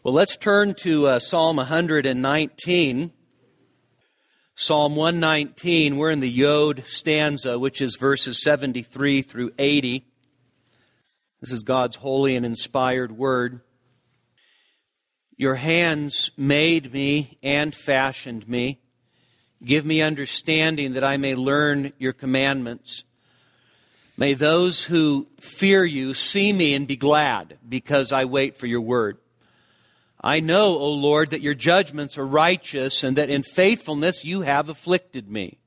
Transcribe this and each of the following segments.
Well, let's turn to Psalm 119. Psalm 119, we're in the Yod stanza, which is verses 73 through 80. This is God's holy and inspired word. Your hands made me and fashioned me. Give me understanding that I may learn your commandments. May those who fear you see me and be glad, because I wait for your word. I know, O Lord, that your judgments are righteous and that in faithfulness you have afflicted me.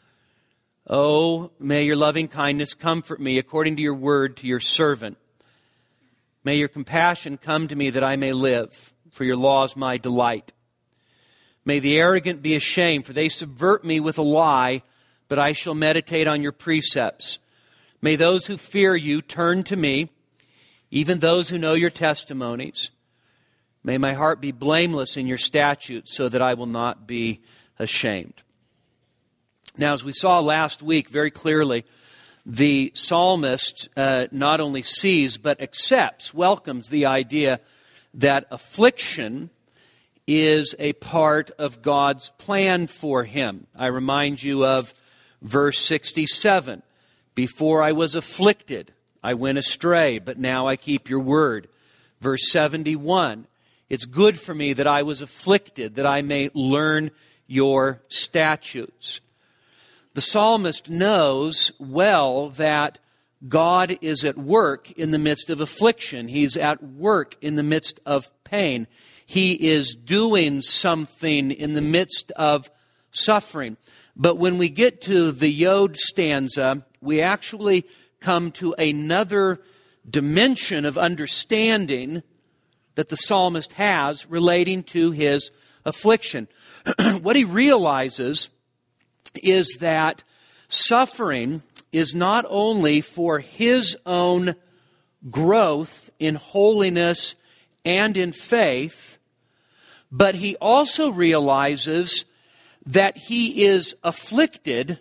Oh, may your loving kindness comfort me according to your word to your servant. May your compassion come to me that I may live, for your law is my delight. May the arrogant be ashamed, for they subvert me with a lie, but I shall meditate on your precepts. May those who fear you turn to me, even those who know your testimonies. May my heart be blameless in your statutes, so that I will not be ashamed. Now, as we saw last week very clearly, the psalmist not only sees, but accepts, welcomes the idea that affliction is a part of God's plan for him. I remind you of verse 67. Before I was afflicted, I went astray, but now I keep your word. Verse 71. It's good for me that I was afflicted, that I may learn your statutes. The psalmist knows well that God is at work in the midst of affliction. He's at work in the midst of pain. He is doing something in the midst of suffering. But when we get to the Yod stanza, we actually come to another dimension of understanding that the psalmist has relating to his affliction. What he realizes is that suffering is not only for his own growth in holiness and in faith, but he also realizes that he is afflicted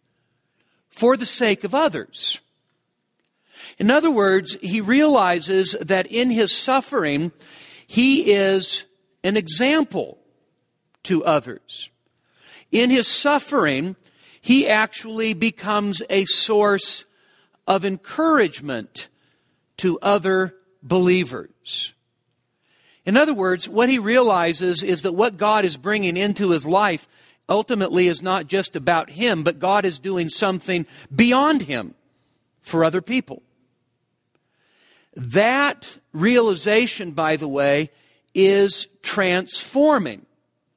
for the sake of others. In other words, he realizes that in his suffering, he is an example to others. In his suffering, he actually becomes a source of encouragement to other believers. In other words, what he realizes is that what God is bringing into his life ultimately is not just about him, but God is doing something beyond him for other people. That realization, by the way, is transforming.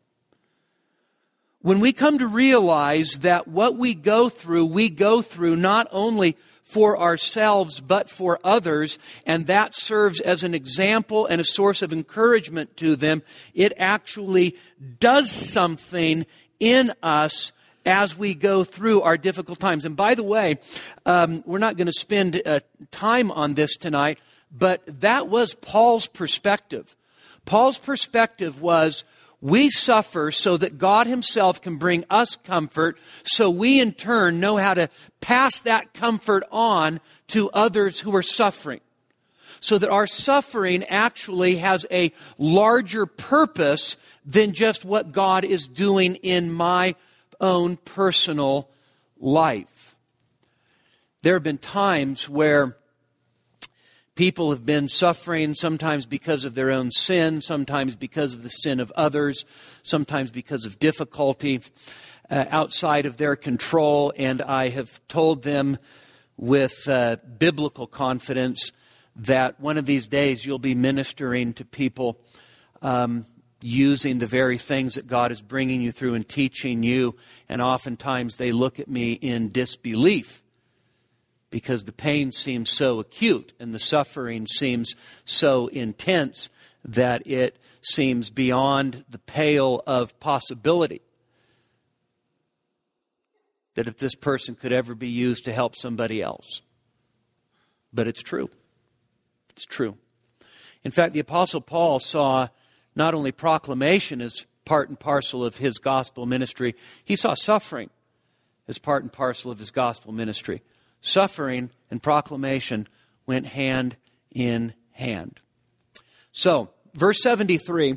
When we come to realize that what we go through not only for ourselves, but for others, and that serves as an example and a source of encouragement to them, it actually does something in us as we go through our difficult times. And by the way, we're not going to spend time on this tonight, but that was Paul's perspective. Paul's perspective was, we suffer so that God himself can bring us comfort, so we in turn know how to pass that comfort on to others who are suffering. So that our suffering actually has a larger purpose than just what God is doing in my own personal life. There have been times where people have been suffering, sometimes because of their own sin, sometimes because of the sin of others, sometimes because of difficulty outside of their control. And I have told them with biblical confidence that one of these days you'll be ministering to people using the very things that God is bringing you through and teaching you. And oftentimes they look at me in disbelief, because the pain seems so acute and the suffering seems so intense that it seems beyond the pale of possibility that if this person could ever be used to help somebody else. But it's true. It's true. In fact, the Apostle Paul saw not only proclamation as part and parcel of his gospel ministry, he saw suffering as part and parcel of his gospel ministry. Suffering and proclamation went hand in hand. So, verse 73,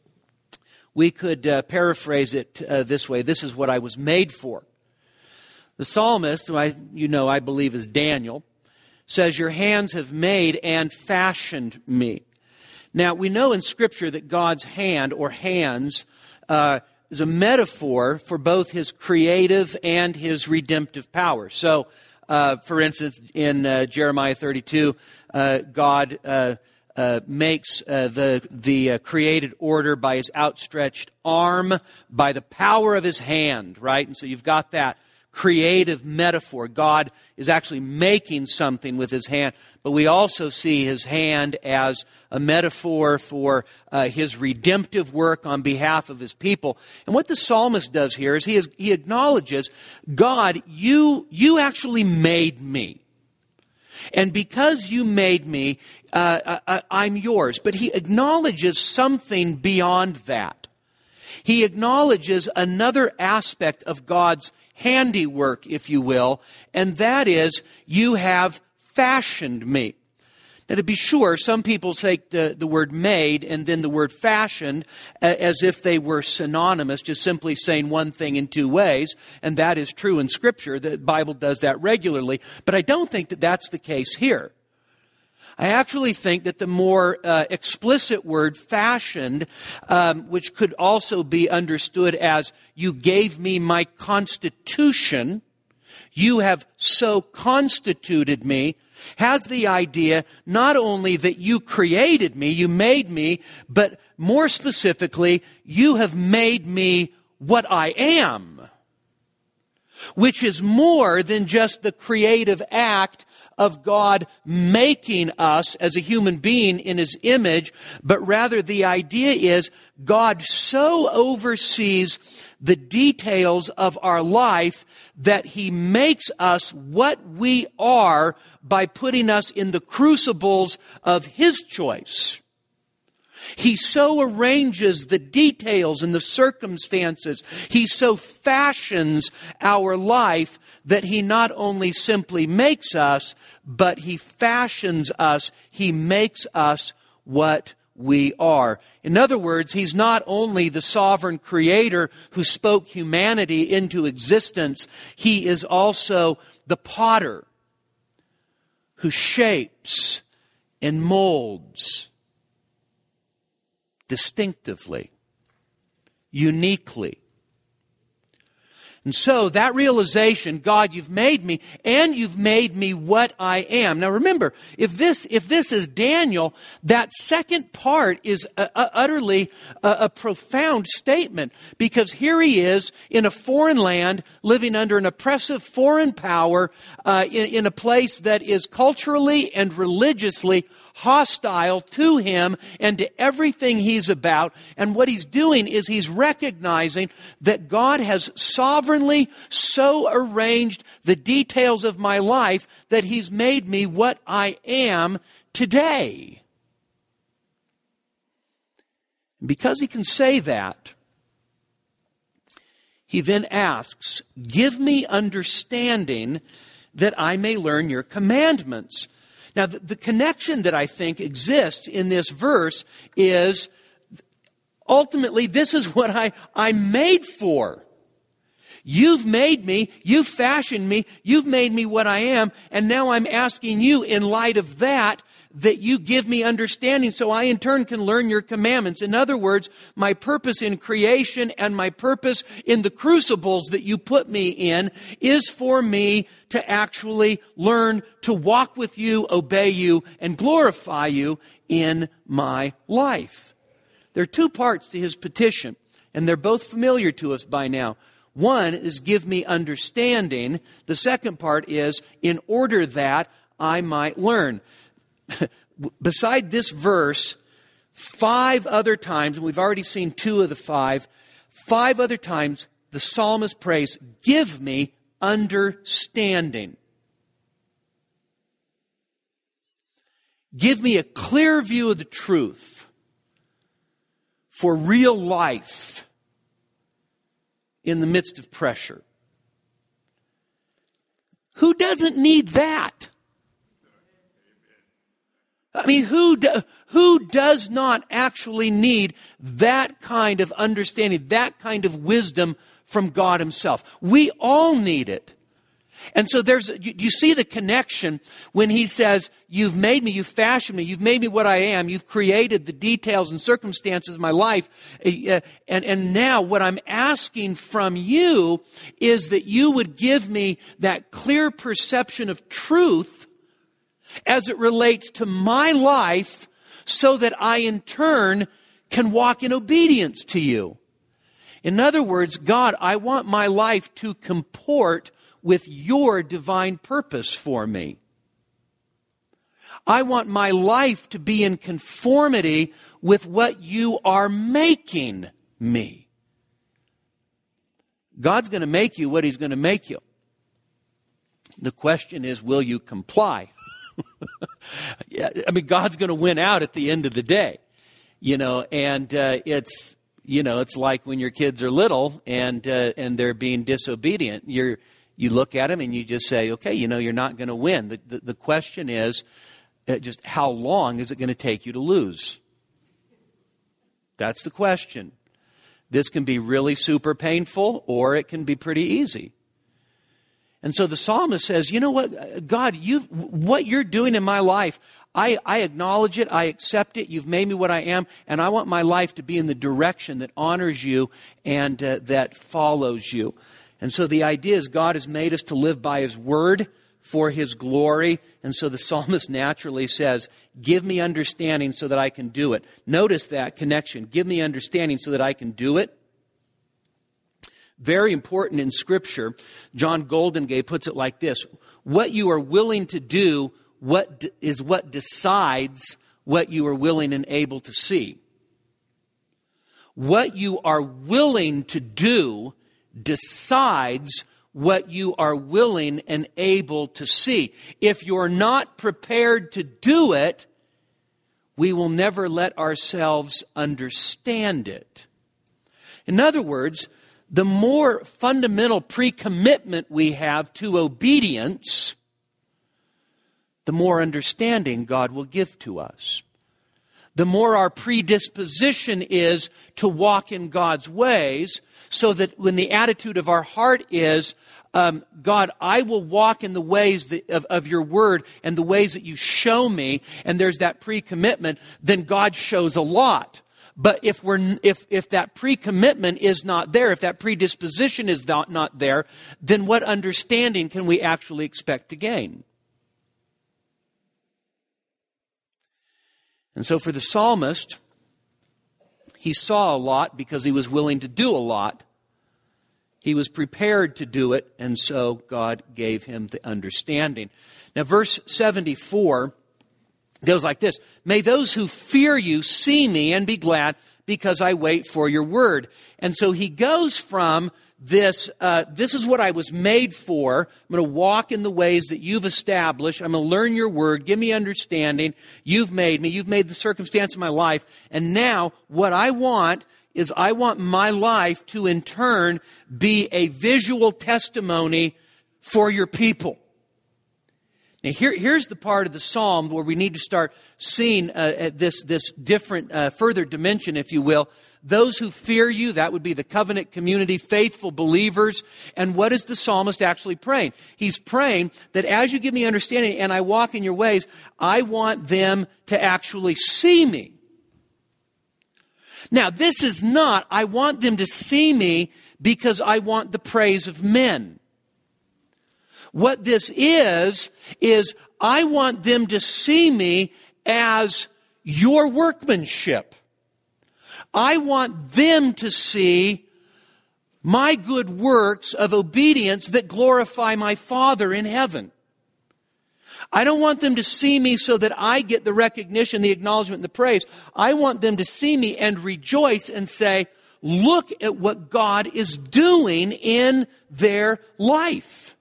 we could paraphrase it this way. This is what I was made for. The psalmist, who I believe is Daniel, says, your hands have made and fashioned me. Now, we know in Scripture that God's hand or hands is a metaphor for both His creative and His redemptive power. So, for instance, in Jeremiah 32, God makes the created order by His outstretched arm, by the power of His hand, right? And so you've got that creative metaphor. God is actually making something with His hand. But we also see His hand as a metaphor for His redemptive work on behalf of His people. And what the psalmist does here is he acknowledges, God, you actually made me. And because you made me, I'm yours. But he acknowledges something beyond that. He acknowledges another aspect of God's handiwork, if you will, and that is, you have fashioned me. Now, to be sure, some people take the word made and then the word fashioned as if they were synonymous, just simply saying one thing in two ways, and that is true in Scripture. The Bible does that regularly, but I don't think that that's the case here. I actually think that the more explicit word fashioned, which could also be understood as you gave me my constitution, you have so constituted me, has the idea not only that you created me, you made me, but more specifically, you have made me what I am, which is more than just the creative act of God making us as a human being in His image, but rather the idea is God so oversees the details of our life that He makes us what we are by putting us in the crucibles of His choice. He so arranges the details and the circumstances. He so fashions our life that He not only simply makes us, but He fashions us. He makes us what we are. In other words, He's not only the sovereign creator who spoke humanity into existence, He is also the potter who shapes and molds distinctively, uniquely. And so that realization, God, you've made me, and you've made me what I am. Now remember, if this is Daniel, that second part is utterly a profound statement, because here he is in a foreign land, living under an oppressive foreign power, in a place that is culturally and religiously hostile to him and to everything he's about. And what he's doing is he's recognizing that God has sovereignly so arranged the details of my life that He's made me what I am today. Because he can say that, he then asks, give me understanding that I may learn your commandments. Now, the connection that I think exists in this verse is, ultimately, this is what I'm made for. You've made me, you've fashioned me, you've made me what I am, and now I'm asking you, in light of that you give me understanding so I in turn can learn your commandments. In other words, my purpose in creation and my purpose in the crucibles that you put me in is for me to actually learn to walk with you, obey you, and glorify you in my life. There are two parts to his petition, and they're both familiar to us by now. One is give me understanding. The second part is in order that I might learn. Beside this verse, 5 other times, and we've already seen 2 of the 5 other times the psalmist prays, give me understanding. Give me a clear view of the truth for real life in the midst of pressure. Who doesn't need that? I mean, who does not actually need that kind of understanding, that kind of wisdom from God himself? We all need it. And so you see the connection when he says, you've made me, you've fashioned me, you've made me what I am, you've created the details and circumstances of my life, and now what I'm asking from you is that you would give me that clear perception of truth as it relates to my life, so that I in turn can walk in obedience to you. In other words, God, I want my life to comport with your divine purpose for me. I want my life to be in conformity with what you are making me. God's going to make you what he's going to make you. The question is, will you comply? Yeah, I mean, God's going to win out at the end of the day, and it's like when your kids are little and they're being disobedient. You look at them and you just say, okay, you're not going to win. The question is just how long is it going to take you to lose? That's the question. This can be really super painful, or it can be pretty easy. And so the psalmist says, you know what, God, what you're doing in my life, I acknowledge it, I accept it, you've made me what I am, and I want my life to be in the direction that honors you and that follows you. And so the idea is God has made us to live by his word for his glory. And so the psalmist naturally says, give me understanding so that I can do it. Notice that connection. Give me understanding so that I can do it. Very important in Scripture. John Goldingay puts it like this: what you are willing to do is what decides what you are willing and able to see. What you are willing to do decides what you are willing and able to see. If you're not prepared to do it, we will never let ourselves understand it. In other words, the more fundamental pre-commitment we have to obedience, the more understanding God will give to us. The more our predisposition is to walk in God's ways, so that when the attitude of our heart is, God, I will walk in the ways of your word and the ways that you show me, and there's that pre-commitment, then God shows a lot. But if that pre-commitment is not there, if that predisposition is not there, then what understanding can we actually expect to gain? And so for the psalmist, he saw a lot because he was willing to do a lot. He was prepared to do it, and so God gave him the understanding. Now, verse 74 goes like this: may those who fear you see me and be glad, because I wait for your word. And so he goes from this is what I was made for. I'm going to walk in the ways that you've established. I'm going to learn your word. Give me understanding. You've made me. You've made the circumstance of my life. And now what I want is I want my life to in turn be a visual testimony for your people. Now here's the part of the psalm where we need to start seeing this different, further dimension, if you will. Those who fear you, that would be the covenant community, faithful believers. And what is the psalmist actually praying? He's praying that as you give me understanding and I walk in your ways, I want them to actually see me. Now, this is not, I want them to see me because I want the praise of men. What this is I want them to see me as your workmanship. I want them to see my good works of obedience that glorify my Father in heaven. I don't want them to see me so that I get the recognition, the acknowledgement, and the praise. I want them to see me and rejoice and say, look at what God is doing in their life.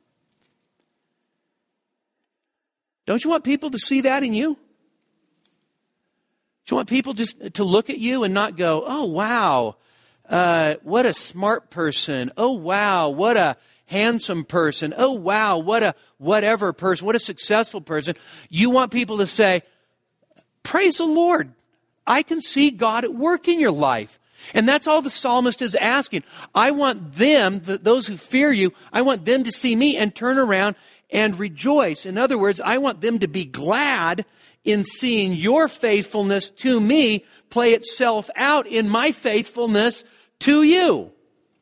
Don't you want people to see that in you? Do you want people just to look at you and not go, oh, wow, what a smart person. Oh, wow, what a handsome person. Oh, wow, what a whatever person, what a successful person. You want people to say, Praise the Lord. I can see God at work in your life. And that's all the psalmist is asking. I want them, those who fear you, I want them to see me and turn around and rejoice. In other words, I want them to be glad in seeing your faithfulness to me play itself out in my faithfulness to you.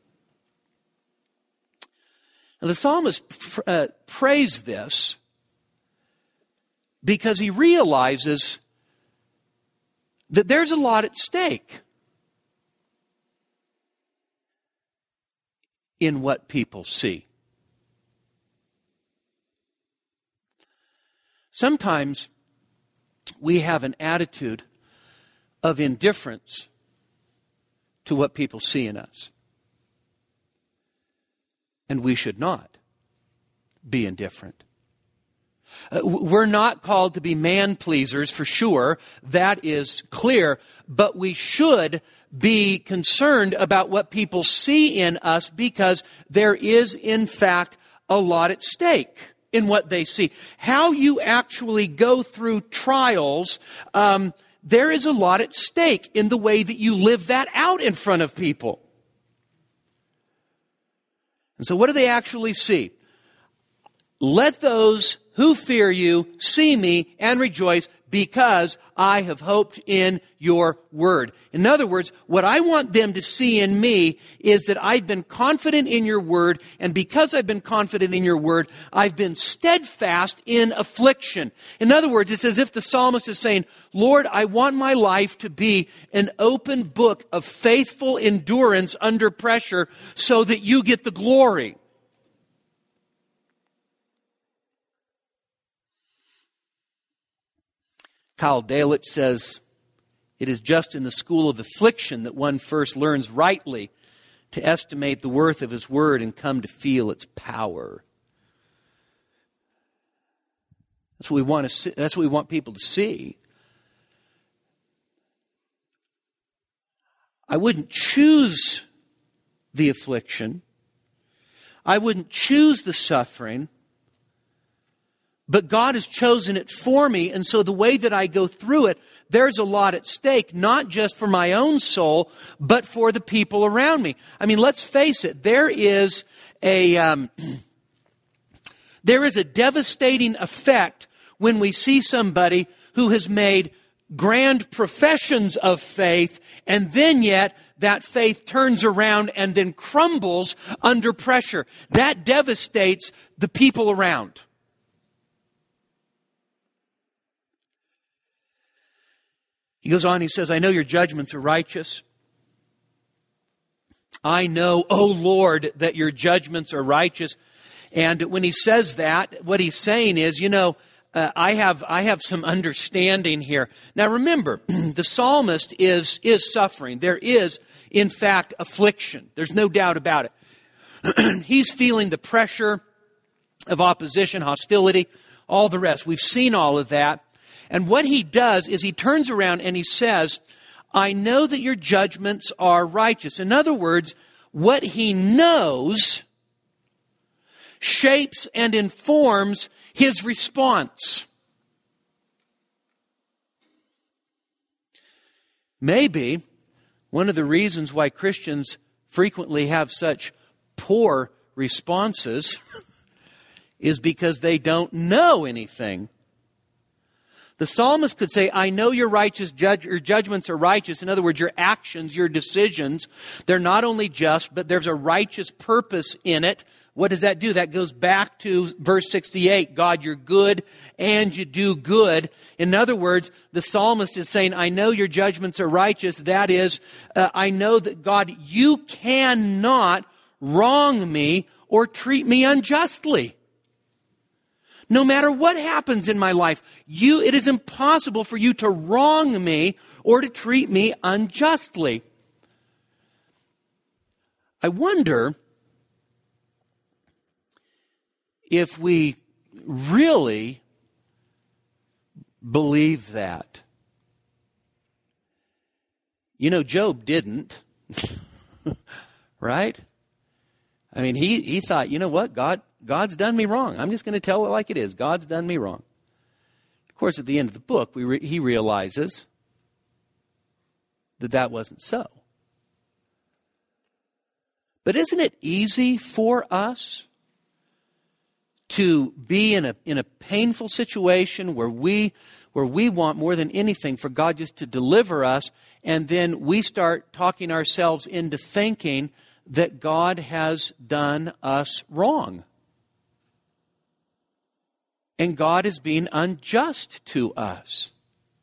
Now, the psalmist prays this because he realizes that there's a lot at stake in what people see. Sometimes we have an attitude of indifference to what people see in us. And we should not be indifferent. We're not called to be man-pleasers, for sure. That is clear. But we should be concerned about what people see in us, because there is, in fact, a lot at stake in what they see. How you actually go through trials, there is a lot at stake in the way that you live that out in front of people. And so what do they actually see? Let those who fear you see me and rejoice, because I have hoped in your word. In other words, what I want them to see in me is that I've been confident in your word, and because I've been confident in your word, I've been steadfast in affliction. In other words, it's as if the psalmist is saying, Lord, I want my life to be an open book of faithful endurance under pressure so that you get the glory. Kyle Dalich says, it is just in the school of affliction that one first learns rightly to estimate the worth of his word and come to feel its power. That's what we want to see. That's what we want people to see. I wouldn't choose the affliction. I wouldn't choose the suffering. But God has chosen it for me, and so the way that I go through it, there's a lot at stake, not just for my own soul, but for the people around me. I mean, let's face it, there is a devastating effect when we see somebody who has made grand professions of faith, and then yet that faith turns around and then crumbles under pressure. That devastates the people around. He goes on, he says, I know your judgments are righteous. I know, O Lord, that your judgments are righteous. And when he says that, what he's saying is, I have some understanding here. Now remember, the psalmist is suffering. There is, in fact, affliction. There's no doubt about it. He's feeling the pressure of opposition, hostility, all the rest. We've seen all of that. And what he does is he turns around and he says, I know that your judgments are righteous. In other words, what he knows shapes and informs his response. Maybe one of the reasons why Christians frequently have such poor responses is because they don't know anything. The psalmist could say, I know your judgments are righteous. In other words, your actions, your decisions, they're not only just, but there's a righteous purpose in it. What does that do? That goes back to verse 68. God, you're good and you do good. In other words, the psalmist is saying, I know your judgments are righteous. That is, I know that God, you cannot wrong me or treat me unjustly. No matter what happens in my life, it is impossible for you to wrong me or to treat me unjustly. I wonder if we really believe that. Job didn't, right? I mean, he thought, you know what, God's done me wrong. I'm just going to tell it like it is. God's done me wrong. Of course, at the end of the book, he realizes that wasn't so. But isn't it easy for us to be in a painful situation where we want more than anything for God just to deliver us, and then we start talking ourselves into thinking that God has done us wrong. And God is being unjust to us.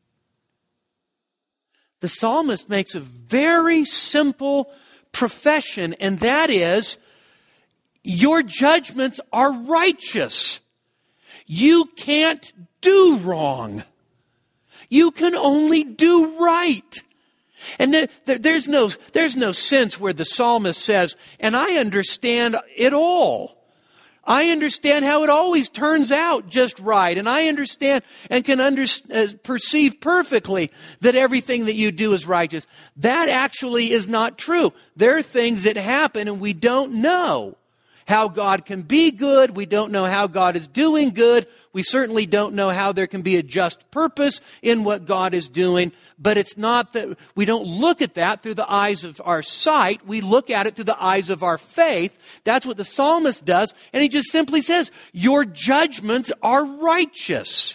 The psalmist makes a very simple profession, and that is, your judgments are righteous. You can't do wrong. You can only do right. And there's no sense where the psalmist says, and I understand it all. I understand how it always turns out just right. And I understand and can perceive perfectly that everything that you do is righteous. That actually is not true. There are things that happen and we don't know how God can be good. We don't know how God is doing good. We certainly don't know how there can be a just purpose in what God is doing. But it's not that we don't look at that through the eyes of our sight. We look at it through the eyes of our faith. That's what the psalmist does. And he just simply says, your judgments are righteous.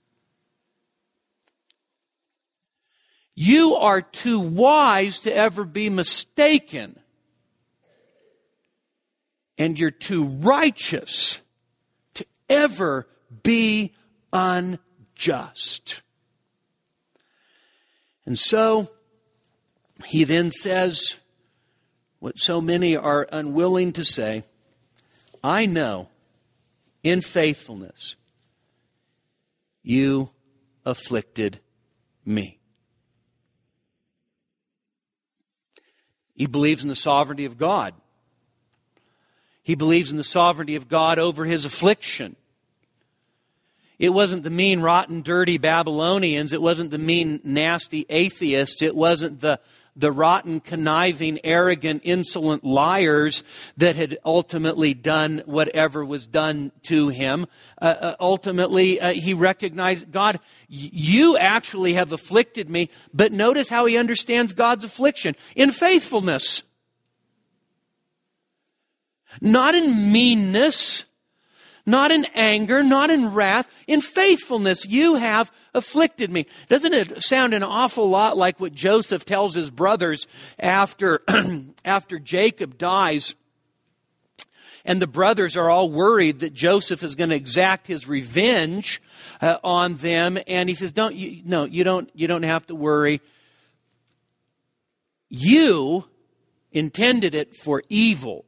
You are too wise to ever be mistaken. And you're too righteous to ever be unjust. And so, he then says what so many are unwilling to say, I know in faithfulness you afflicted me. He believes in the sovereignty of God. He believes in the sovereignty of God over his affliction. It wasn't the mean, rotten, dirty Babylonians. It wasn't the mean, nasty atheists. It wasn't the rotten, conniving, arrogant, insolent liars that had ultimately done whatever was done to him. Ultimately, he recognized, God, you actually have afflicted me. But notice how he understands God's affliction. In faithfulness. Not in meanness, not in anger, not in wrath, in faithfulness you have afflicted me. Doesn't it sound an awful lot like what Joseph tells his brothers after Jacob dies? And the brothers are all worried that Joseph is going to exact his revenge on them. And he says, you don't have to worry. You intended it for evil.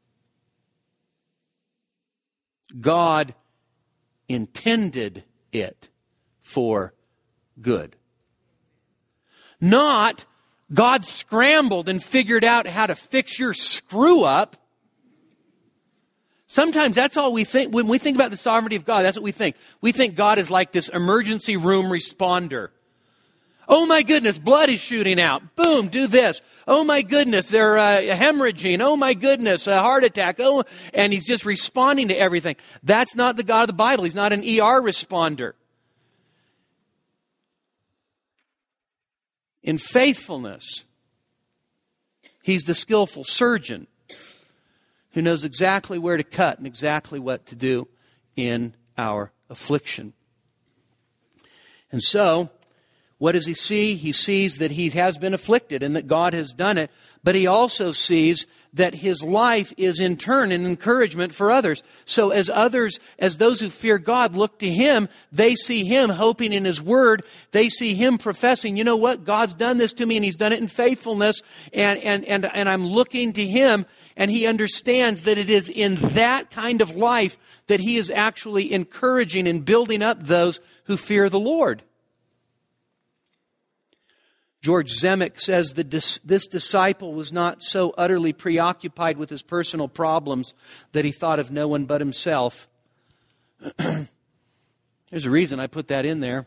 God intended it for good. Not God scrambled and figured out how to fix your screw up. Sometimes that's all we think. When we think about the sovereignty of God, that's what we think. We think God is like this emergency room responder. Oh my goodness, blood is shooting out. Boom, do this. Oh my goodness, they're hemorrhaging. Oh my goodness, a heart attack. Oh, and he's just responding to everything. That's not the God of the Bible. He's not an ER responder. In faithfulness, he's the skillful surgeon who knows exactly where to cut and exactly what to do in our affliction. And so, what does he see? He sees that he has been afflicted and that God has done it. But he also sees that his life is in turn an encouragement for others. So as those who fear God look to him, they see him hoping in his word. They see him professing, you know what? God's done this to me and he's done it in faithfulness. And I'm looking to him, and he understands that it is in that kind of life that he is actually encouraging and building up those who fear the Lord. George Zemek says that this disciple was not so utterly preoccupied with his personal problems that he thought of no one but himself. There's a reason I put that in there.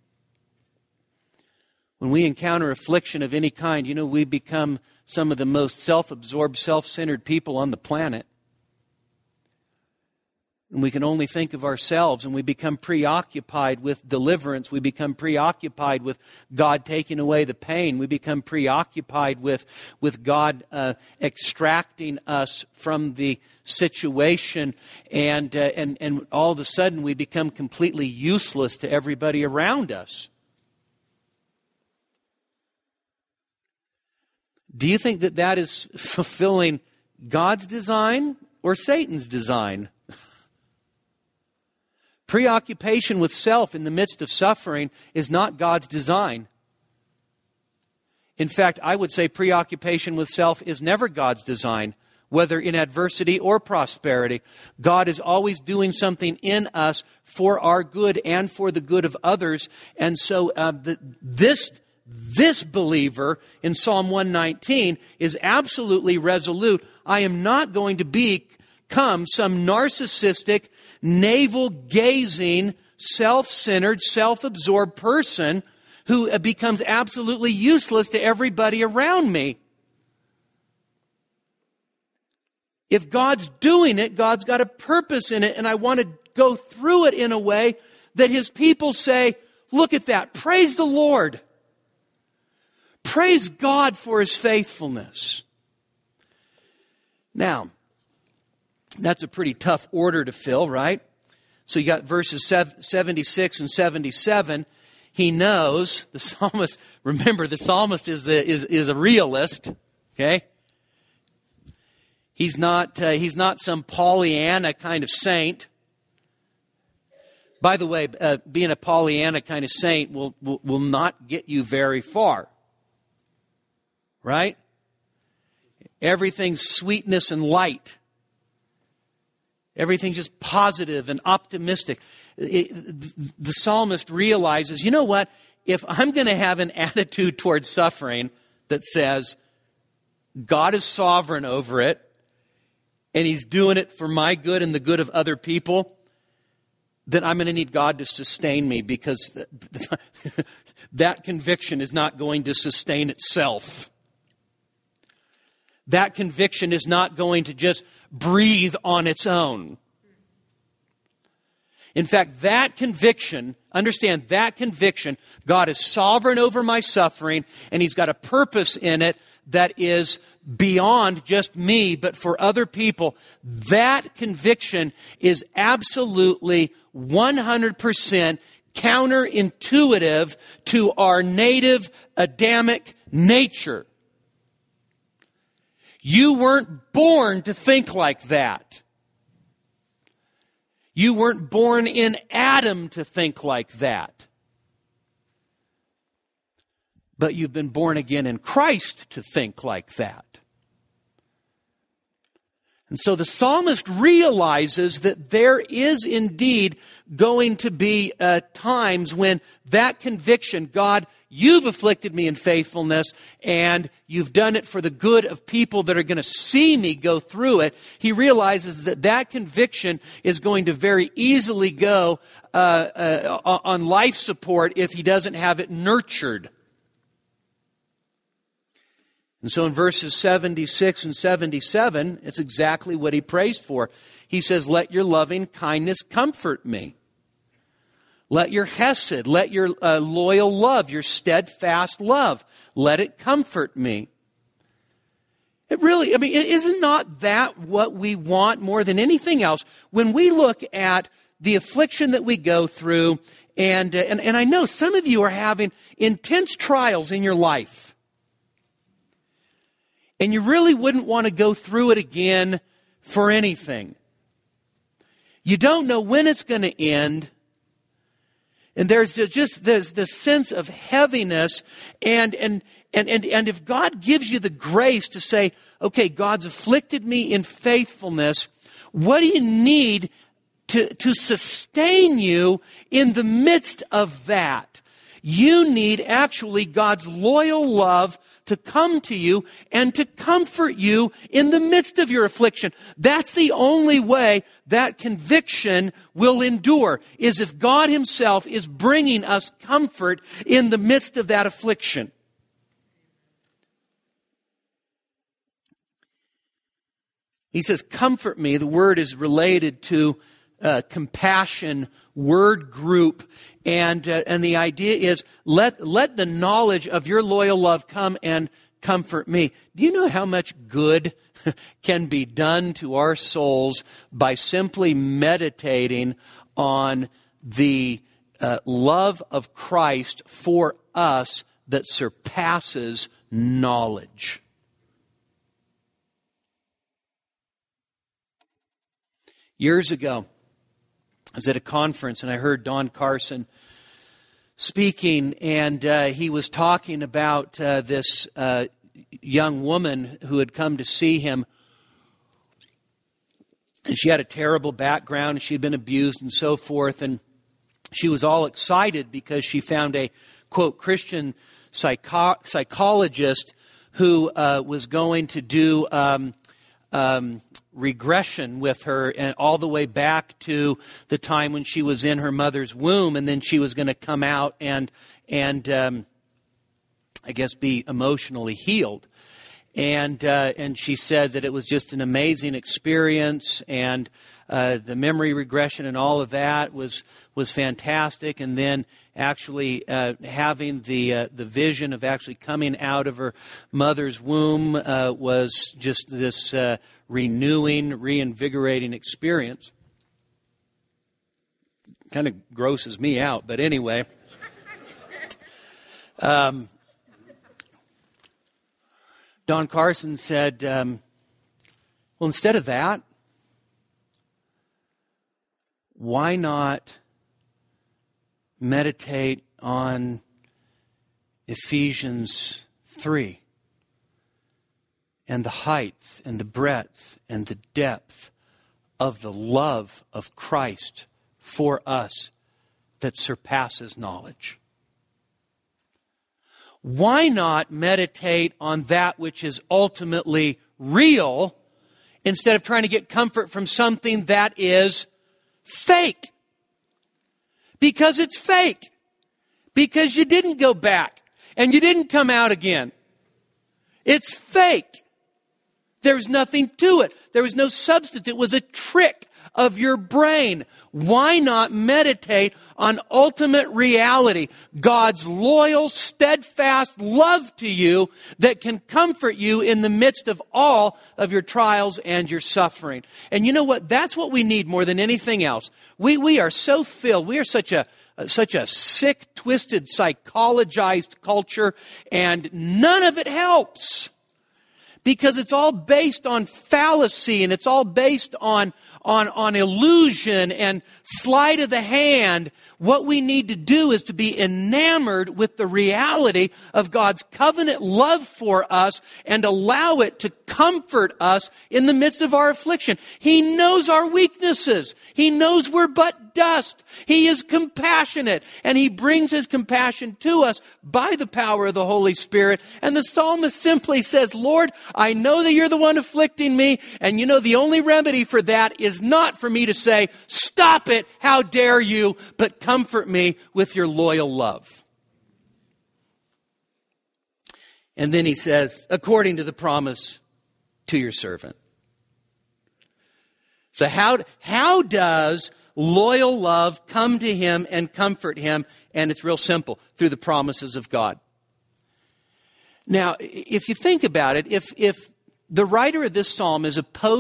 When we encounter affliction of any kind, we become some of the most self-absorbed, self-centered people on the planet. And we can only think of ourselves, and we become preoccupied with deliverance. We become preoccupied with God taking away the pain. We become preoccupied with God extracting us from the situation. And all of a sudden we become completely useless to everybody around us. Do you think that is fulfilling God's design or Satan's design? Preoccupation with self in the midst of suffering is not God's design. In fact, I would say preoccupation with self is never God's design, whether in adversity or prosperity. God is always doing something in us for our good and for the good of others. And so this believer in Psalm 119 is absolutely resolute. I am not going to become some narcissistic, navel-gazing, self-centered, self-absorbed person who becomes absolutely useless to everybody around me. If God's doing it, God's got a purpose in it, and I want to go through it in a way that His people say, look at that, praise the Lord. Praise God for His faithfulness. Now, that's a pretty tough order to fill, right? So you got verses 76 and 77. He knows, the psalmist, remember the psalmist is a realist, okay? He's not some Pollyanna kind of saint. By the way, being a Pollyanna kind of saint will not get you very far, right? Everything's sweetness and light. Everything's just positive and optimistic. The psalmist realizes, you know what? If I'm going to have an attitude towards suffering that says, God is sovereign over it, and He's doing it for my good and the good of other people, then I'm going to need God to sustain me, because that conviction is not going to sustain itself. That conviction is not going to just breathe on its own. In fact, that conviction, understand that conviction, God is sovereign over my suffering, and He's got a purpose in it that is beyond just me, but for other people. That conviction is absolutely 100% counterintuitive to our native Adamic nature. You weren't born to think like that. You weren't born in Adam to think like that. But you've been born again in Christ to think like that. And so the psalmist realizes that there is indeed going to be times when that conviction, God, you've afflicted me in faithfulness, and you've done it for the good of people that are going to see me go through it. He realizes that conviction is going to very easily go on life support if he doesn't have it nurtured. And so in verses 76 and 77, it's exactly what he prays for. He says, let your loving kindness comfort me. Let your hesed, let your loyal love, your steadfast love, let it comfort me. It really, isn't not that what we want more than anything else? When we look at the affliction that we go through, and I know some of you are having intense trials in your life. And you really wouldn't want to go through it again for anything. You don't know when it's going to end. And there's this sense of heaviness. And if God gives you the grace to say, okay, God's afflicted me in faithfulness, what do you need to sustain you in the midst of that? You need actually God's loyal love to come to you and to comfort you in the midst of your affliction. That's the only way that conviction will endure, is if God Himself is bringing us comfort in the midst of that affliction. He says, comfort me. The word is related to compassion word group. And the idea is, let the knowledge of your loyal love come and comfort me. Do you know how much good can be done to our souls by simply meditating on the love of Christ for us that surpasses knowledge? Years ago, I was at a conference and I heard Don Carson speaking, and he was talking about this young woman who had come to see him. And she had a terrible background, and she had been abused and so forth. And she was all excited because she found a, quote, Christian psychologist who was going to do regression with her, and all the way back to the time when she was in her mother's womb, and then she was going to come out and I guess be emotionally healed. And she said that it was just an amazing experience, and the memory regression and all of that was fantastic. And then actually having the vision of actually coming out of her mother's womb was just this renewing, reinvigorating experience. Kind of grosses me out, but anyway. Don Carson said, well, instead of that, why not meditate on Ephesians 3 and the height and the breadth and the depth of the love of Christ for us that surpasses knowledge? Why not meditate on that which is ultimately real instead of trying to get comfort from something that is fake? Because it's fake. Because you didn't go back and you didn't come out again. It's fake. There's nothing to it. There was no substance. It was a trick of your brain. Why not meditate on ultimate reality, God's loyal, steadfast love to you that can comfort you in the midst of all of your trials and your suffering? And you know what? That's what we need more than anything else. We are so filled. We are such a sick, twisted, psychologized culture, and none of it helps. Because it's all based on fallacy, and it's all based on illusion and sleight of the hand. What we need to do is to be enamored with the reality of God's covenant love for us and allow it to comfort us in the midst of our affliction. He knows our weaknesses. He knows we're but dust. He is compassionate, and He brings His compassion to us by the power of the Holy Spirit. And the psalmist simply says, Lord, I know that You're the one afflicting me, and you know the only remedy for that is not for me to say, stop it, how dare you, but comfort me with Your loyal love. And then he says, according to the promise to Your servant. So how does loyal love come to him and comfort him? And it's real simple, through the promises of God. Now, if you think about it, if the writer of this psalm is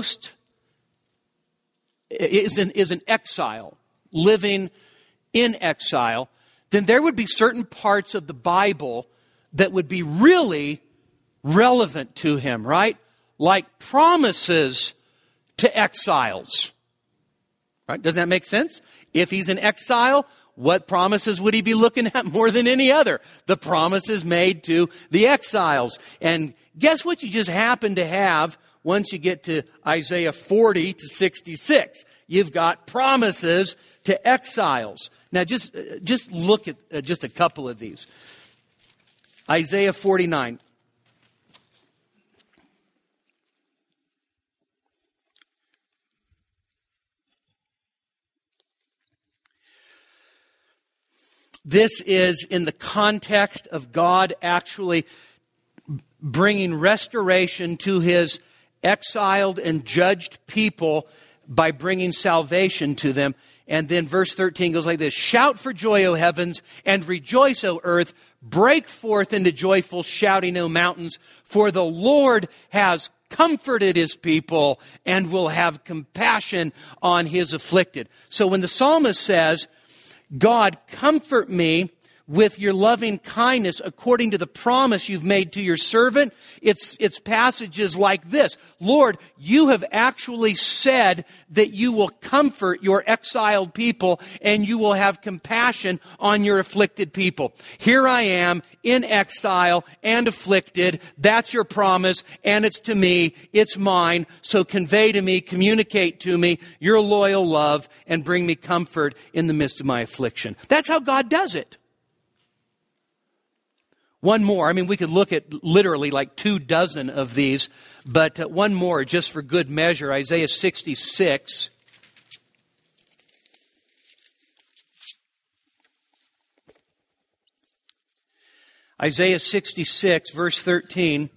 an exile, living in exile, then there would be certain parts of the Bible that would be really relevant to him, right? Like promises to exiles. Right? Doesn't that make sense? If he's in exile, what promises would he be looking at more than any other? The promises made to the exiles. And guess what you just happen to have once you get to Isaiah 40 to 66? You've got promises to exiles. Now just look at just a couple of these. Isaiah 49. This is in the context of God actually bringing restoration to His exiled and judged people by bringing salvation to them. And then verse 13 goes like this: shout for joy, O heavens, and rejoice, O earth. Break forth into joyful shouting, O mountains, for the Lord has comforted his people and will have compassion on his afflicted. So when the psalmist says, God, comfort me with your loving kindness according to the promise you've made to your servant, it's passages like this. Lord, you have actually said that you will comfort your exiled people and you will have compassion on your afflicted people. Here I am in exile and afflicted. That's your promise, and it's to me, it's mine. So convey to me, communicate to me your loyal love and bring me comfort in the midst of my affliction. That's how God does it. One more. We could look at literally like 24 of these, but one more just for good measure. Isaiah 66. Isaiah 66, verse 13.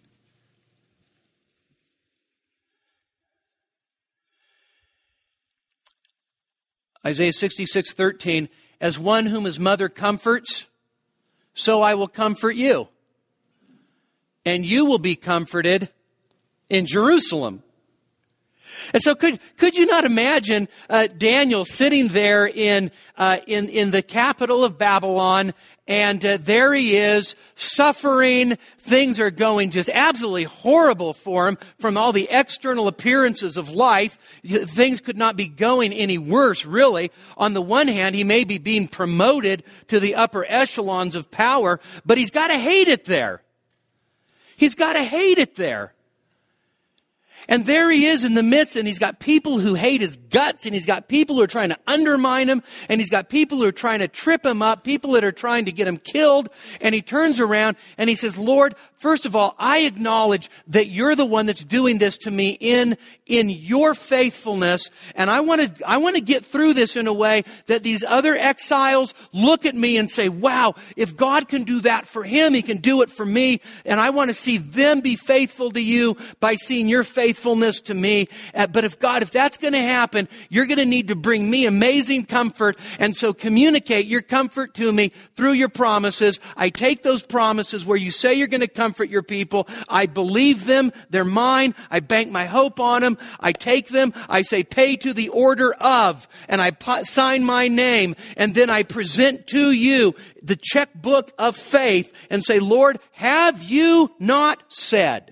Isaiah 66, 13. As one whom his mother comforts, so I will comfort you, and you will be comforted in Jerusalem. And so could you not imagine Daniel sitting there in the capital of Babylon, and there he is, suffering. Things are going just absolutely horrible for him from all the external appearances of life. Things could not be going any worse, really. On the one hand, he may be being promoted to the upper echelons of power, but he's got to hate it there. He's got to hate it there. And there he is in the midst, and he's got people who hate his guts, and he's got people who are trying to undermine him, and he's got people who are trying to trip him up, people that are trying to get him killed. And he turns around and he says, Lord, first of all, I acknowledge that you're the one that's doing this to me in your faithfulness. And I want to get through this in a way that these other exiles look at me and say, wow, if God can do that for him, he can do it for me. And I want to see them be faithful to you by seeing your faithfulness to me. But if that's going to happen, you're going to need to bring me amazing comfort. And so communicate your comfort to me through your promises. I take those promises where you say you're going to comfort your people. I believe them. They're mine. I bank my hope on them. I take them. I say pay to the order of, and I sign my name. And then I present to you the checkbook of faith and say, Lord, have you not said?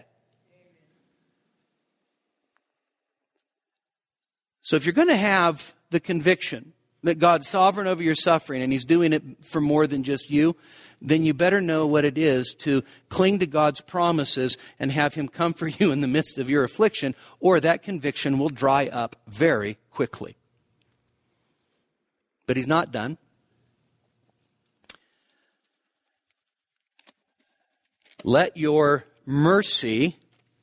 So if you're going to have the conviction that God's sovereign over your suffering and he's doing it for more than just you, then you better know what it is to cling to God's promises and have him comfort you in the midst of your affliction, or that conviction will dry up very quickly. But he's not done. Let your mercy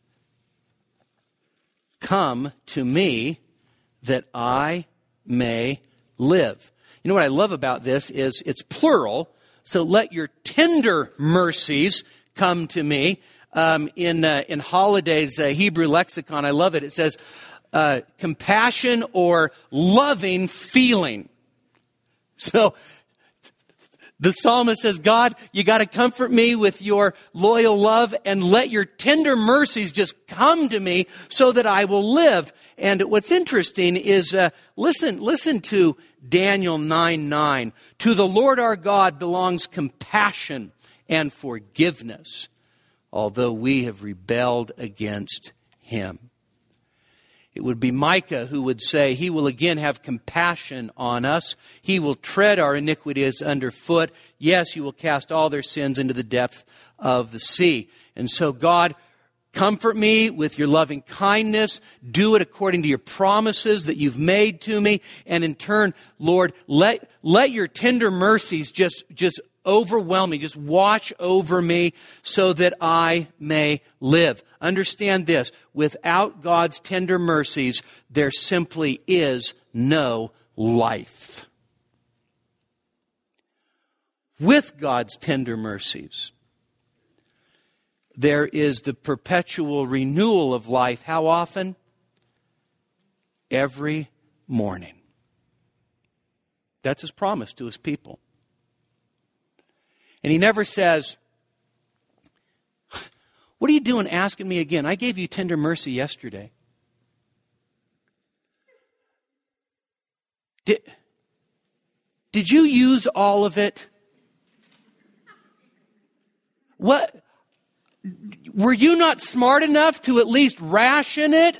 come to me that I may live. You know what I love about this is it's plural. So let your tender mercies come to me. In Holiday's Hebrew lexicon, I love it. It says compassion or loving feeling. So the psalmist says, God, you got to comfort me with your loyal love and let your tender mercies just come to me so that I will live. And what's interesting is, listen to Daniel 9:9. To the Lord our God belongs compassion and forgiveness, although we have rebelled against him. It would be Micah who would say, he will again have compassion on us. He will tread our iniquities underfoot. Yes, he will cast all their sins into the depth of the sea. And so God, comfort me with your loving kindness. Do it according to your promises that you've made to me. And in turn, Lord, let your tender mercies just overwhelm me, just wash over me so that I may live. Understand this, without God's tender mercies, there simply is no life. With God's tender mercies, there is the perpetual renewal of life. How often? every morning. That's his promise to his people. And he never says, what are you doing asking me again? I gave you tender mercy yesterday. Did you use all of it? What? Were you not smart enough to at least ration it?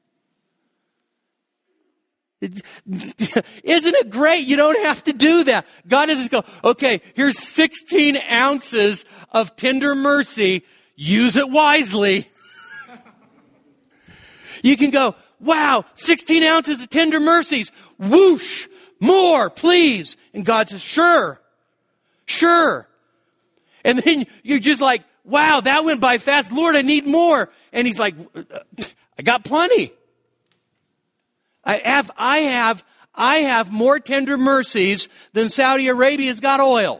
Isn't it great? You don't have to do that. God doesn't go, okay, here's 16 ounces of tender mercy. Use it wisely. You can go, wow, 16 ounces of tender mercies. Whoosh, more, please. And God says, sure. And then you're just like, wow, that went by fast. Lord, I need more. And he's like, I got plenty. I have more tender mercies than Saudi Arabia's got oil.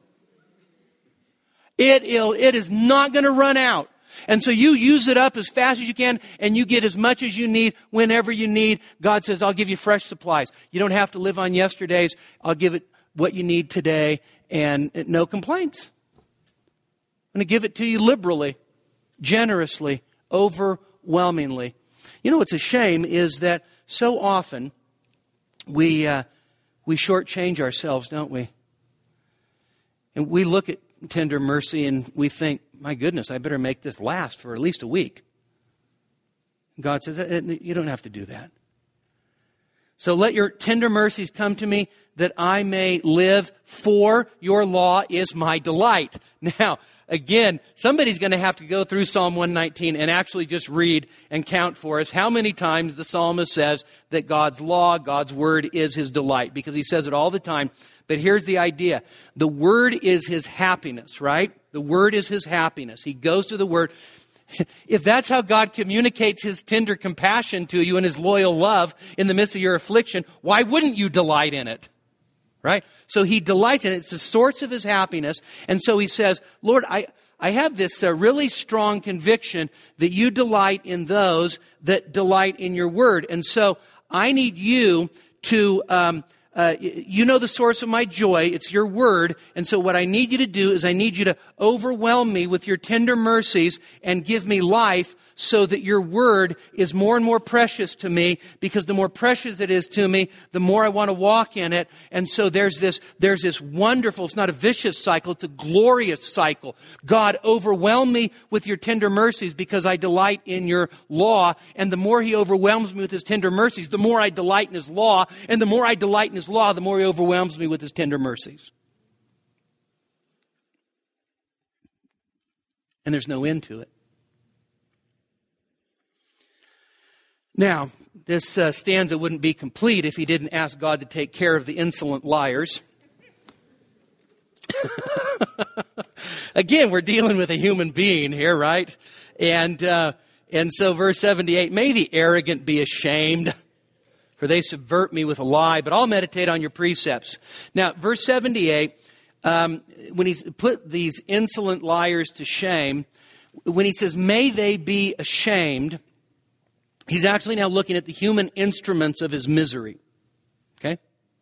It is not going to run out. And so you use it up as fast as you can, and you get as much as you need whenever you need. God says, I'll give you fresh supplies. You don't have to live on yesterday's. I'll give it what you need today, and no complaints. I'm going to give it to you liberally, generously, overwhelmingly. You know what's a shame is that so often we shortchange ourselves, don't we? And we look at tender mercy and we think, my goodness, I better make this last for at least a week. God says, you don't have to do that. So let your tender mercies come to me that I may live, for your law is my delight. Now, again, somebody's going to have to go through Psalm 119 and actually just read and count for us how many times the psalmist says that God's law, God's word is his delight, because he says it all the time. But here's the idea. The word is his happiness, right? The word is his happiness. He goes to the word. If that's how God communicates his tender compassion to you and his loyal love in the midst of your affliction, why wouldn't you delight in it? Right? So he delights in it. It's the source of his happiness. And so he says, Lord, I have this really strong conviction that you delight in those that delight in your word. And so I need you to, you know the source of my joy. It's your word. And so what I need you to do is I need you to overwhelm me with your tender mercies and give me life so that your word is more and more precious to me, because the more precious it is to me, the more I want to walk in it. And so there's this wonderful, it's not a vicious cycle, it's a glorious cycle. God, overwhelm me with your tender mercies because I delight in your law. And the more he overwhelms me with his tender mercies, the more I delight in his law. And the more I delight in his law, the more he overwhelms me with his tender mercies. And there's no end to it. Now, this stanza wouldn't be complete if he didn't ask God to take care of the insolent liars. Again, we're dealing with a human being here, right? And so verse 78, may the arrogant be ashamed, for they subvert me with a lie, but I'll meditate on your precepts. Now, verse 78, when he's put these insolent liars to shame, when he says, may they be ashamed, he's actually now looking at the human instruments of his misery. Okay?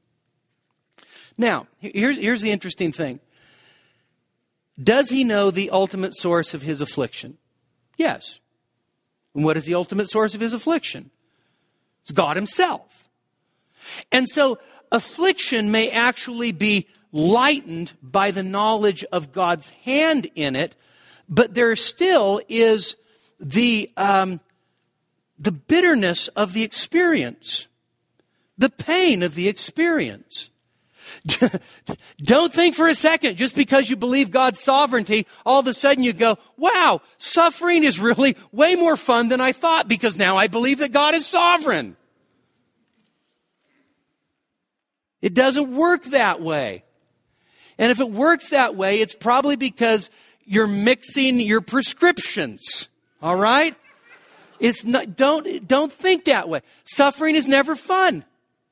Now, here's the interesting thing. Does he know the ultimate source of his affliction? Yes. And what is the ultimate source of his affliction? It's God himself. And so affliction may actually be lightened by the knowledge of God's hand in it, but there still is the bitterness of the experience, the pain of the experience. Don't think for a second, just because you believe God's sovereignty, all of a sudden you go, wow, suffering is really way more fun than I thought, because now I believe that God is sovereign. It doesn't work that way. And if it works that way, it's probably because you're mixing your prescriptions. All right? It's not, don't think that way. Suffering is never fun.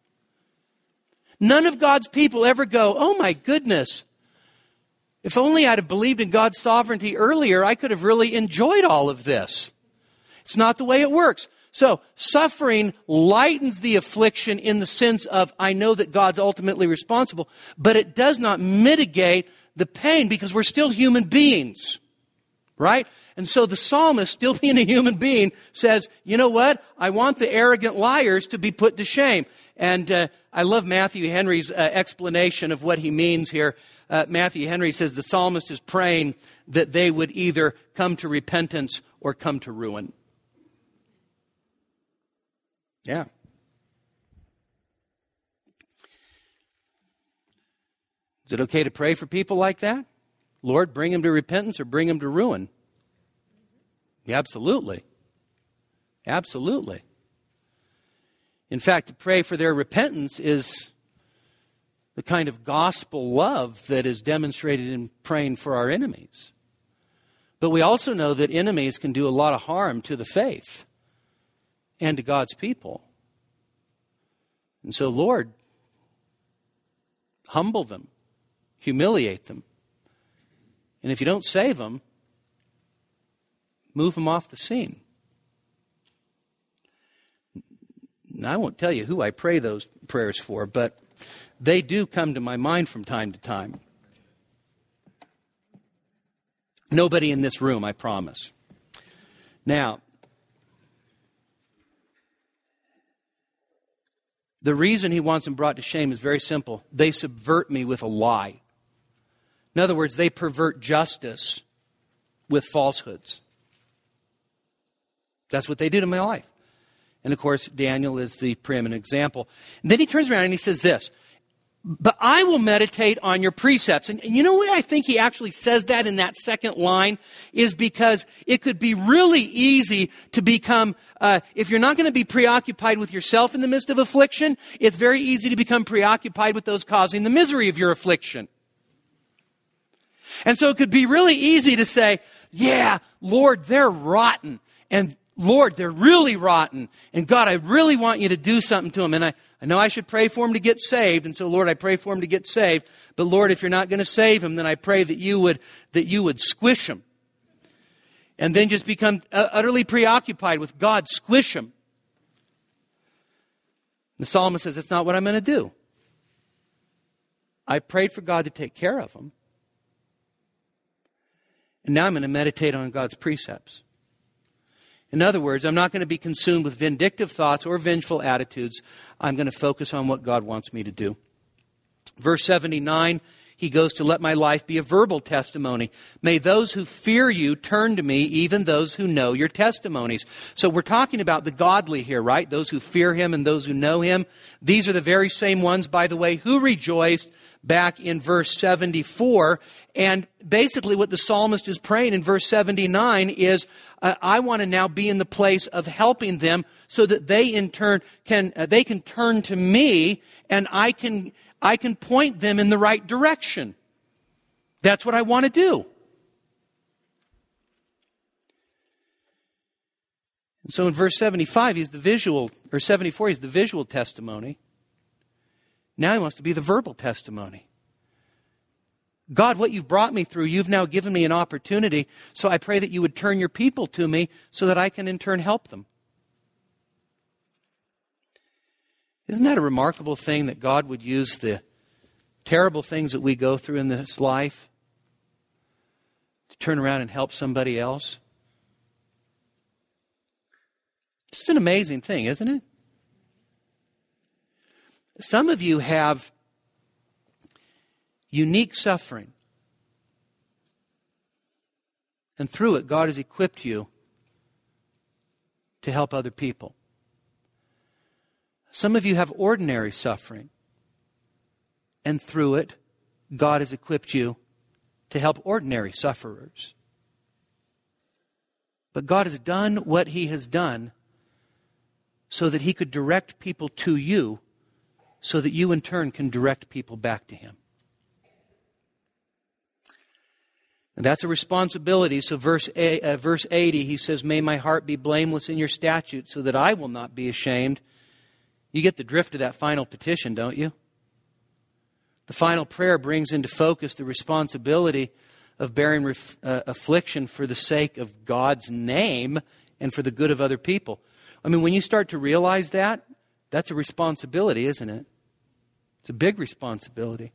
None of God's people ever go, oh my goodness, if only I'd have believed in God's sovereignty earlier, I could have really enjoyed all of this. It's not the way it works. So suffering lightens the affliction in the sense of, I know that God's ultimately responsible, but it does not mitigate the pain because we're still human beings, right? And so the psalmist, still being a human being, says, you know what? I want the arrogant liars to be put to shame. And I love Matthew Henry's explanation of what he means here. Matthew Henry says the psalmist is praying that they would either come to repentance or come to ruin. Yeah. Is it okay to pray for people like that? Lord, bring them to repentance or bring them to ruin? Yeah, absolutely. Absolutely. In fact, to pray for their repentance is the kind of gospel love that is demonstrated in praying for our enemies. But we also know that enemies can do a lot of harm to the faith and to God's people. And so, Lord, humble them, humiliate them. And if you don't save them, move them off the scene. Now, I won't tell you who I pray those prayers for, but they do come to my mind from time to time. Nobody in this room, I promise. Now, the reason he wants them brought to shame is very simple. They subvert me with a lie. In other words, they pervert justice with falsehoods. That's what they do to my life. And of course, Daniel is the preeminent example. And then he turns around and he says this, but I will meditate on your precepts. And you know why I think he actually says that in that second line is because it could be really easy to become, if you're not going to be preoccupied with yourself in the midst of affliction, it's very easy to become preoccupied with those causing the misery of your affliction. And so it could be really easy to say, yeah, Lord, they're rotten. And Lord, they're really rotten. And God, I really want you to do something to them. And I know I should pray for them to get saved. And so, Lord, I pray for them to get saved. But Lord, if you're not going to save them, then I pray that you would squish them. And then just become utterly preoccupied with God, squish them. The psalmist says, that's not what I'm going to do. I prayed for God to take care of them. And now I'm going to meditate on God's precepts. In other words, I'm not going to be consumed with vindictive thoughts or vengeful attitudes. I'm going to focus on what God wants me to do. Verse 79, he goes to let my life be a verbal testimony. May those who fear you turn to me, even those who know your testimonies. So we're talking about the godly here, right? Those who fear him and those who know him. These are the very same ones, by the way, who rejoiced back in verse 74. And basically what the psalmist is praying in verse 79 is, I want to now be in the place of helping them so that they in turn can turn to me and I can point them in the right direction. That's what I want to do. And so in verse 75, 74, he's the visual testimony. Now he wants to be the verbal testimony. God, what you've brought me through, you've now given me an opportunity, so I pray that you would turn your people to me so that I can in turn help them. Isn't that a remarkable thing that God would use the terrible things that we go through in this life to turn around and help somebody else? It's an amazing thing, isn't it? Some of you have unique suffering. And through it, God has equipped you to help other people. Some of you have ordinary suffering. And through it, God has equipped you to help ordinary sufferers. But God has done what He has done so that He could direct people to you, so that you in turn can direct people back to Him. And that's a responsibility. So verse 80, he says, may my heart be blameless in your statutes so that I will not be ashamed. You get the drift of that final petition, don't you? The final prayer brings into focus the responsibility of bearing affliction for the sake of God's name and for the good of other people. I mean, when you start to realize that, that's a responsibility, isn't it? It's a big responsibility.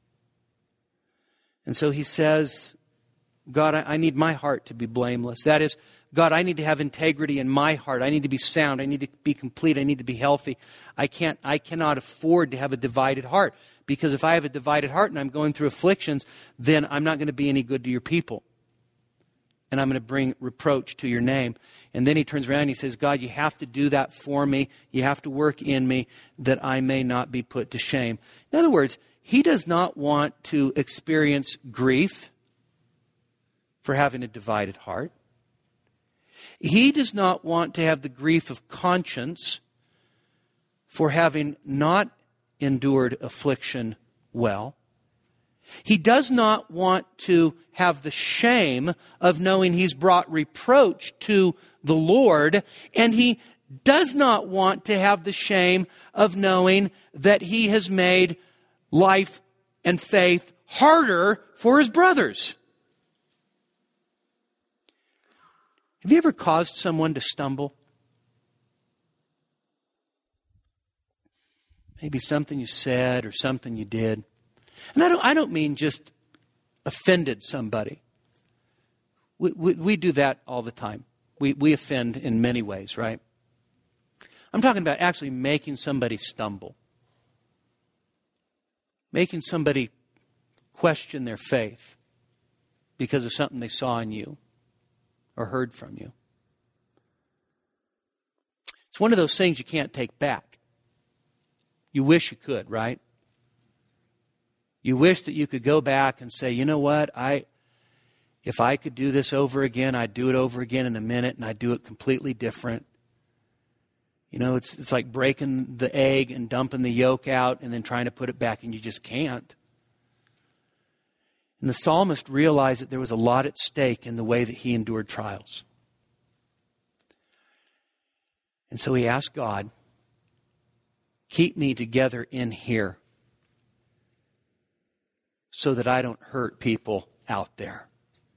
And so he says, God, I need my heart to be blameless. That is, God, I need to have integrity in my heart. I need to be sound. I need to be complete. I need to be healthy. I cannot afford to have a divided heart. Because if I have a divided heart and I'm going through afflictions, then I'm not going to be any good to your people. And I'm going to bring reproach to your name. And then he turns around and he says, God, you have to do that for me. You have to work in me that I may not be put to shame. In other words, he does not want to experience grief for having a divided heart. He does not want to have the grief of conscience for having not endured affliction well. He does not want to have the shame of knowing he's brought reproach to the Lord, and he does not want to have the shame of knowing that he has made life and faith harder for his brothers. Have you ever caused someone to stumble? Maybe something you said or something you did. And I don't mean just offended somebody. We do that all the time. We offend in many ways, right? I'm talking about actually making somebody stumble. Making somebody question their faith because of something they saw in you or heard from you. It's one of those things you can't take back. You wish you could, right? You wish that you could go back and say, you know what, if I could do this over again, I'd do it over again in a minute, and I'd do it completely different. You know, it's like breaking the egg and dumping the yolk out and then trying to put it back, and you just can't. And the psalmist realized that there was a lot at stake in the way that he endured trials. And so he asked God, keep me together in here so that I don't hurt people out there.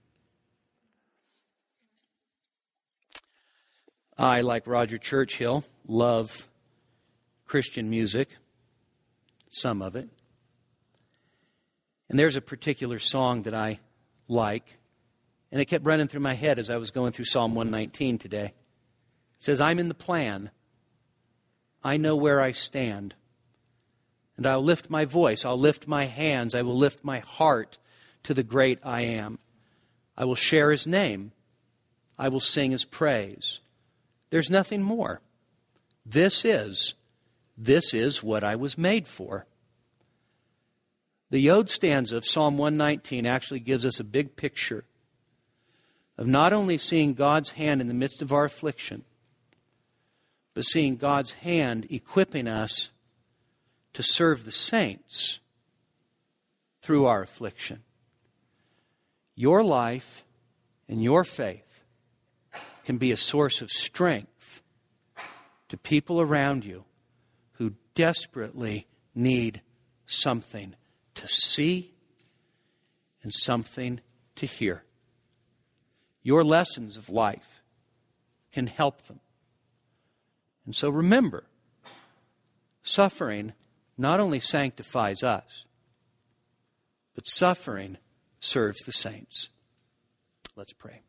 I, like Roger Churchill, love Christian music, some of it. And there's a particular song that I like, and it kept running through my head as I was going through Psalm 119 today. It says, I'm in the plan. I know where I stand. And I'll lift my voice, I'll lift my hands, I will lift my heart to the great I am. I will share his name. I will sing his praise. There's nothing more. This is what I was made for. The Yod stanza of Psalm 119 actually gives us a big picture of not only seeing God's hand in the midst of our affliction, but seeing God's hand equipping us to serve the saints through our affliction. Your life and your faith can be a source of strength to people around you who desperately need something to see and something to hear. Your lessons of life can help them. And so remember, suffering not only sanctifies us, but suffering serves the saints. Let's pray.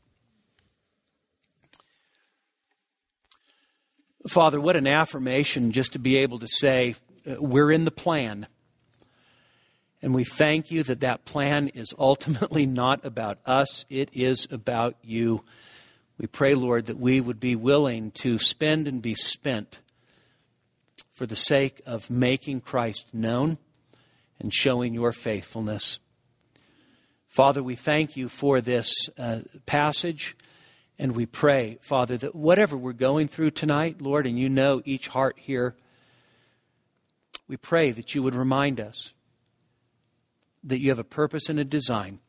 Father, what an affirmation just to be able to say, we're in the plan. And we thank you that that plan is ultimately not about us. It is about you. We pray, Lord, that we would be willing to spend and be spent for the sake of making Christ known and showing your faithfulness. Father, we thank you for this passage. And we pray, Father, that whatever we're going through tonight, Lord, and you know each heart here, we pray that you would remind us that you have a purpose and a design,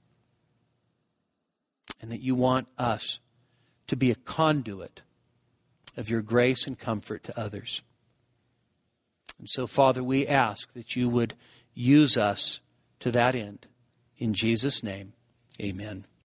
and that you want us to be a conduit of your grace and comfort to others. And so, Father, we ask that you would use us to that end. In Jesus' name, amen.